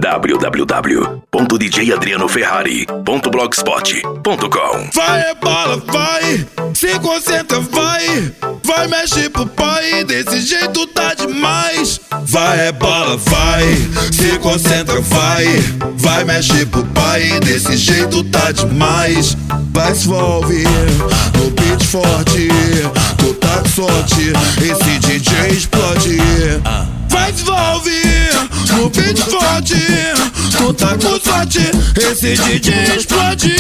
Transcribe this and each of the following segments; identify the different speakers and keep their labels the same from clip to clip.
Speaker 1: www.djadrianoferrari.blogspot.com.
Speaker 2: Vai bola, vai, se concentra, vai, vai mexe pro pai, desse jeito tá demais. Vai bola, vai, se concentra, vai, vai mexe pro pai, desse jeito tá demais. Vai se envolve no beat forte, tu tá com sorte, esse DJ explode. Vai se envolve no beat forte, tu tá com sorte, esse DJ explode.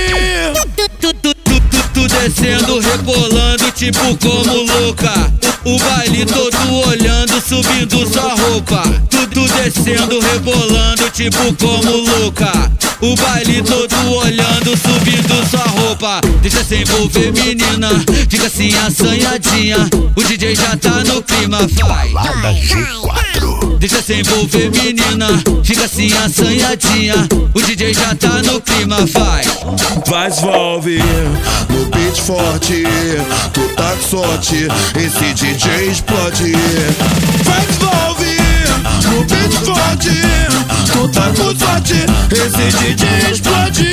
Speaker 3: Tu descendo, rebolando, tipo como louca. O baile todo olhando, subindo sua roupa. Tu descendo, rebolando, tipo como louca. O baile todo olhando, subindo sua roupa. Deixa se envolver, menina, fica assim assanhadinha. O DJ já tá no clima, vai.
Speaker 1: Balada G4.
Speaker 3: Deixa se envolver, menina, fica assim assanhadinha. O DJ já tá no clima, vai.
Speaker 2: Vai se envolve no beat forte, tu tá com sorte, esse DJ explode. Vai se envolve no beat forte, tu tá com sorte, esse DJ explode.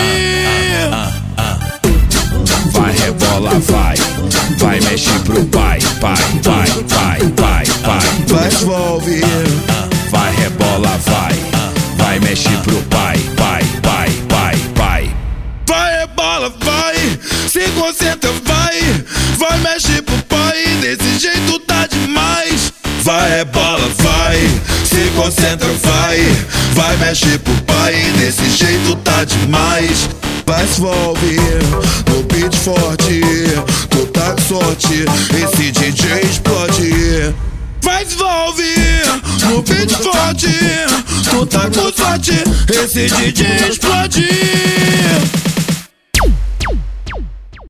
Speaker 1: Vai rebola, vai, vai mexe pro pai, pai, pai, pai, pai, pai.
Speaker 2: Vai se envolve,
Speaker 1: vai rebola, vai, vai mexe pro pai, pai, pai, pai, pai.
Speaker 2: vai bola, vai, se concentra, vai, vai mexe pro pai, desse jeito tá demais. Vai bola, vai, se concentra, vai, vai mexe pro pai, desse jeito tá demais. Vai se envolve no beat forte, tu tá com sorte, esse DJ explode. Vai se envolve no beat forte, tu tá com sorte, esse DJ explode.